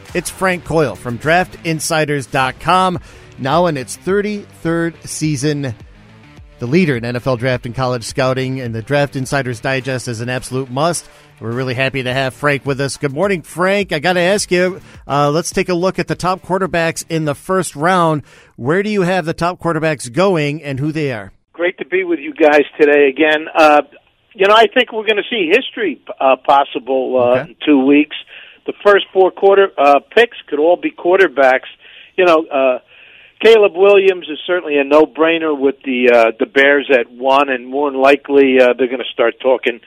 It's Frank Coyle from DraftInsiders.com, now in its 33rd season, the leader in NFL draft and college scouting, and the Draft Insiders Digest is an absolute must. We're really happy to have Frank with us. Good morning, Frank. I got to ask you, let's take a look at the top quarterbacks in the first round. Where do you have the top quarterbacks going and who they are? Great to be with you guys today again. I think we're going to see history possible in 2 weeks. The first four picks could all be quarterbacks. Caleb Williams is certainly a no-brainer with the Bears at 1, and more than likely they're going to start talking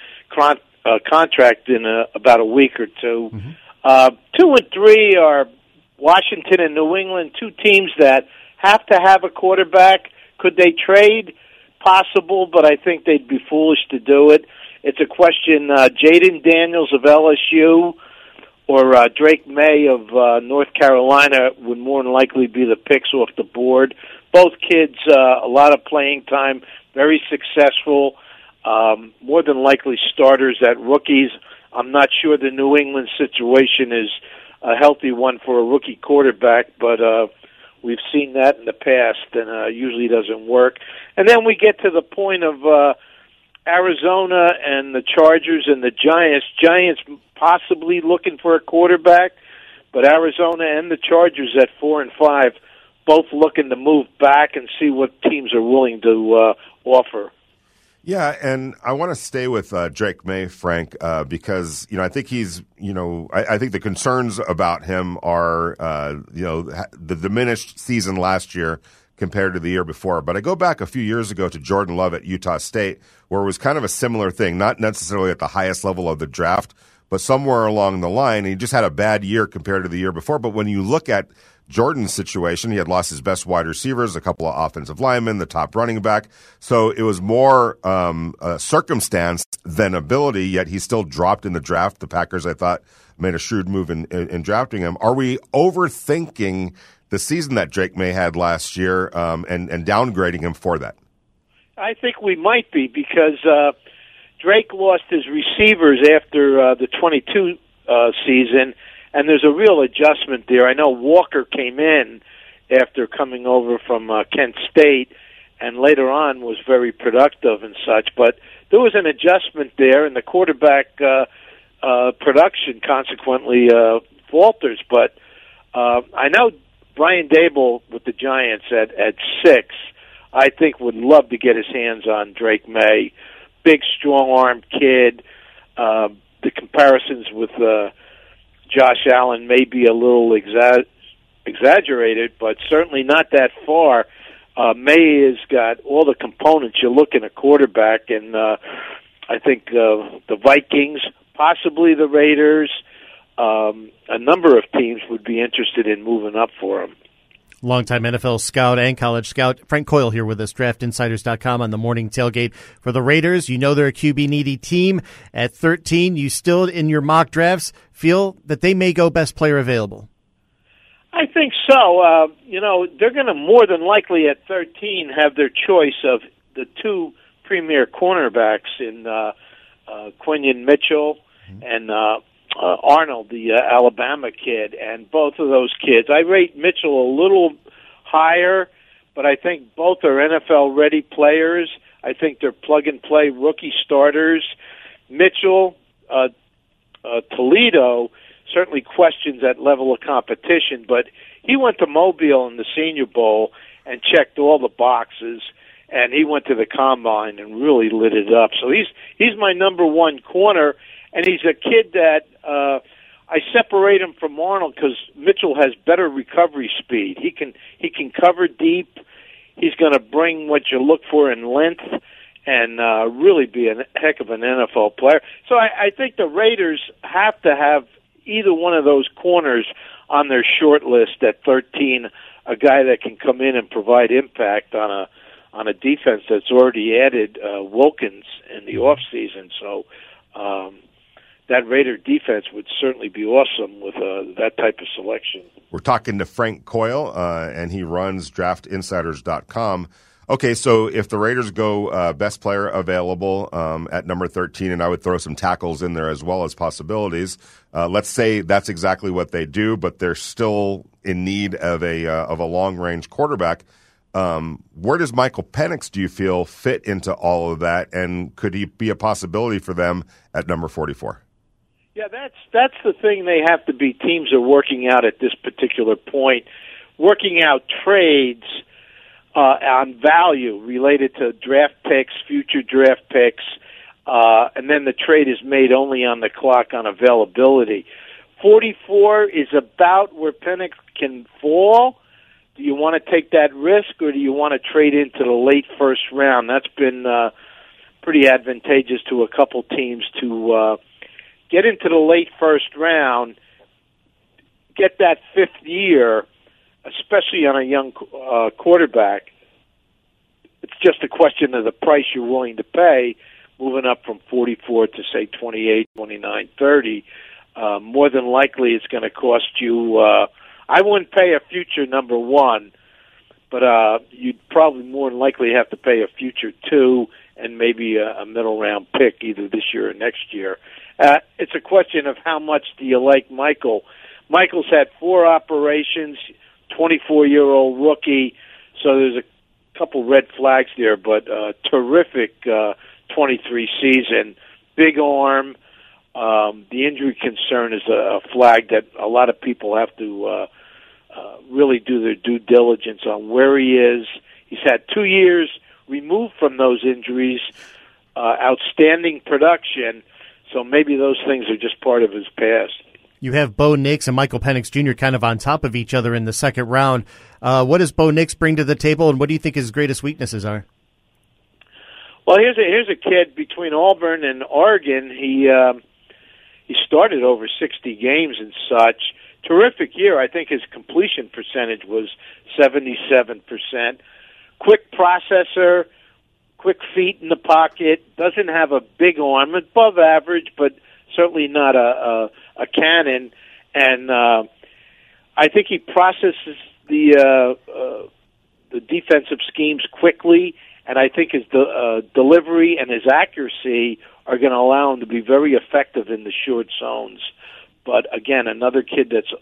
contract in about a week or two. Mm-hmm. 2 and 3 are Washington and New England, two teams that have to have a quarterback. Could they trade? Possible, but I think they'd be foolish to do it. It's a question, Jaden Daniels of LSU or Drake May of North Carolina would more than likely be the picks off the board. Both kids, a lot of playing time, very successful, more than likely starters at rookies. I'm not sure the New England situation is a healthy one for a rookie quarterback, but we've seen that in the past, and usually doesn't work. And then we get to the point of Arizona and the Chargers and the Giants. Giants possibly looking for a quarterback, but Arizona and the Chargers at 4 and 5 both looking to move back and see what teams are willing to offer. Yeah, and I want to stay with Drake May, Frank, because I think he's I think the concerns about him are the diminished season last year compared to the year before. But I go back a few years ago to Jordan Love at Utah State, where it was kind of a similar thing, not necessarily at the highest level of the draft, but somewhere along the line. He just had a bad year compared to the year before. But when you look at Jordan's situation, he had lost his best wide receivers, a couple of offensive linemen, the top running back. So it was more circumstance than ability, yet he still dropped in the draft. The Packers, I thought, made a shrewd move in drafting him. Are we overthinking the season that Drake May had last year and downgrading him for that? I think we might be, because Drake lost his receivers after the 22 season, and there's a real adjustment there. I know Walker came in after coming over from Kent State, and later on was very productive and such, but there was an adjustment there, and the quarterback production consequently falters. But I know Brian Dable with the Giants at 6, I think would love to get his hands on Drake May. Big, strong-armed kid. The comparisons with Josh Allen may be a little exaggerated, but certainly not that far. May has got all the components you look in a quarterback, and I think the Vikings, possibly the Raiders, a number of teams would be interested in moving up for him. Longtime NFL scout and college scout Frank Coyle here with us, DraftInsiders.com on the morning tailgate for the Raiders. You know they're a QB-needy team. At 13, you still, in your mock drafts, feel that they may go best player available? I think so. They're going to more than likely at 13 have their choice of the two premier cornerbacks in Quinion Mitchell and Arnold, the Alabama kid, and both of those kids. I rate Mitchell a little higher, but I think both are NFL-ready players. I think they're plug-and-play rookie starters. Mitchell, Toledo, certainly questions that level of competition, but he went to Mobile in the Senior Bowl and checked all the boxes, and he went to the Combine and really lit it up. So he's my number one corner, and he's a kid that I separate him from Arnold because Mitchell has better recovery speed. He can cover deep. He's going to bring what you look for in length and really be a heck of an NFL player. So I think the Raiders have to have either one of those corners on their short list at 13, a guy that can come in and provide impact on a defense that's already added Wilkins in the offseason. So that Raider defense would certainly be awesome with that type of selection. We're talking to Frank Coyle, and he runs DraftInsiders.com. Okay, so if the Raiders go best player available at number 13, and I would throw some tackles in there as well as possibilities, let's say that's exactly what they do, but they're still in need of a long-range quarterback. Where does Michael Penix, do you feel, fit into all of that, and could he be a possibility for them at number 44? Yeah, that's the thing teams are working out at this particular point, working out trades on value related to draft picks, future draft picks, and then the trade is made only on the clock on availability. 44 is about where Penix can fall. Do you want to take that risk, or do you want to trade into the late first round? That's been pretty advantageous to a couple teams to get into the late first round, get that fifth year, especially on a young quarterback. It's just a question of the price you're willing to pay, moving up from 44 to, say, 28, 29, 30. More than likely it's going to cost you, I wouldn't pay a future number one, but you'd probably more than likely have to pay a future two and maybe a middle-round pick either this year or next year. It's a question of how much do you like Michael. Michael's had 4 operations, 24-year-old rookie, so there's a couple red flags there, but terrific 23 season, big arm. The injury concern is a flag that a lot of people have to really do their due diligence on where he is. He's had 2 years removed from those injuries, outstanding production, so maybe those things are just part of his past. You have Bo Nix and Michael Penix Jr. kind of on top of each other in the second round. What does Bo Nix bring to the table, and what do you think his greatest weaknesses are? Well, here's a kid between Auburn and Oregon. He started over 60 games and such. Terrific year. I think his completion percentage was 77%. Quick processor, quick feet in the pocket, doesn't have a big arm, above average, but certainly not a cannon. And I think he processes the defensive schemes quickly, and I think his delivery and his accuracy are going to allow him to be very effective in the short zones. But again, another kid that's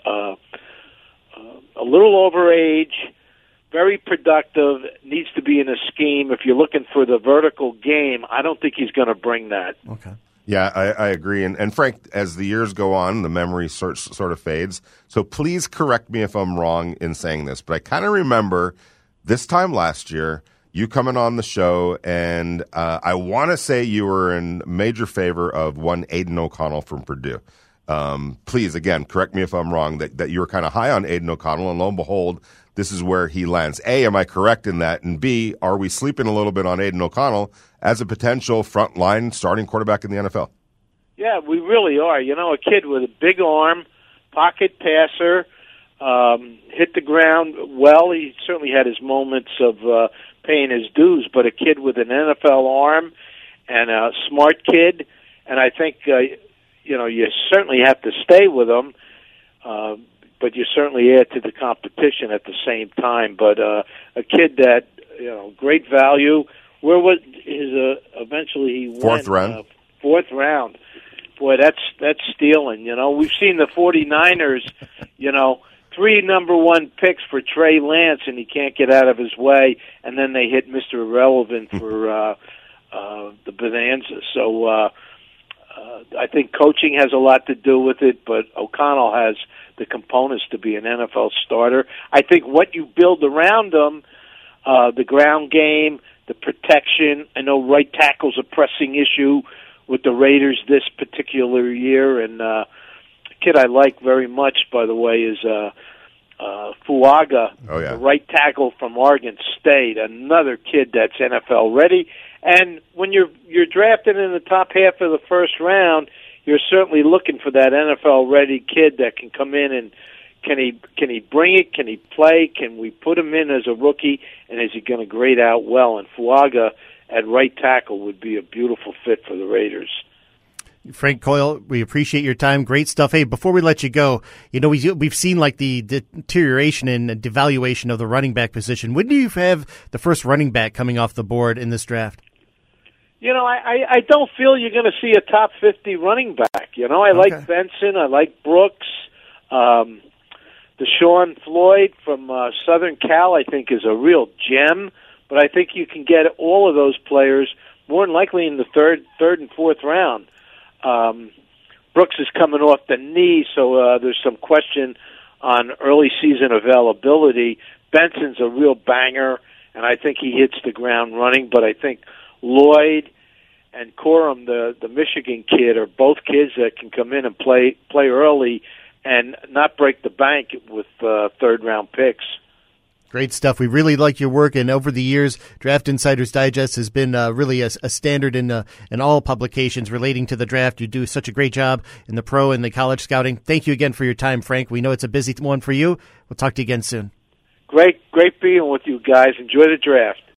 a little over age, very productive, needs to be in a scheme. If you're looking for the vertical game, I don't think he's going to bring that. Okay. Yeah, I agree. And Frank, as the years go on, the memory sort of fades. So please correct me if I'm wrong in saying this, but I kind of remember this time last year, you coming on the show, and I want to say you were in major favor of one Aiden O'Connell from Purdue. Please, again, correct me if I'm wrong, that you were kind of high on Aiden O'Connell, and lo and behold, this is where he lands. A, am I correct in that? And B, are we sleeping a little bit on Aiden O'Connell as a potential frontline starting quarterback in the NFL? Yeah, we really are. You know, a kid with a big arm, pocket passer, hit the ground well. He certainly had his moments of paying his dues, but a kid with an NFL arm and a smart kid, and I think you certainly have to stay with him, but you certainly add to the competition at the same time. But a kid that, great value. Where was his? Eventually, he went fourth round. Fourth round. Boy, that's stealing. We've seen the 49ers. 3 number 1 picks for Trey Lance, and he can't get out of his way. And then they hit Mr. Irrelevant for the Bonanza. So I think coaching has a lot to do with it, but O'Connell has the components to be an NFL starter. I think what you build around him, the ground game, the protection. I know right tackle's a pressing issue with the Raiders this particular year, and a kid I like very much, by the way, is Fuaga, the right tackle from Oregon State, another kid that's NFL ready. And when you're drafted in the top half of the first round, you're certainly looking for that NFL ready kid that can come in and can he bring it? Can he play? Can we put him in as a rookie? And is he going to grade out well? And Fuaga at right tackle would be a beautiful fit for the Raiders. Frank Coyle, we appreciate your time. Great stuff. Hey, before we let you go, we've seen like the deterioration and devaluation of the running back position. When do you have the first running back coming off the board in this draft? I don't feel you're going to see a top 50 running back. I like Benson. I like Brooks. Deshaun Floyd from Southern Cal, I think, is a real gem. But I think you can get all of those players more than likely in the third and fourth round. Brooks is coming off the knee, so there's some question on early season availability. Benson's a real banger, and I think he hits the ground running. But I think Lloyd and Corum, the Michigan kid, are both kids that can come in and play early and not break the bank with third-round picks. Great stuff. We really like your work, and over the years, Draft Insiders Digest has been really a standard in all publications relating to the draft. You do such a great job in the pro and the college scouting. Thank you again for your time, Frank. We know it's a busy one for you. We'll talk to you again soon. Great being with you guys. Enjoy the draft.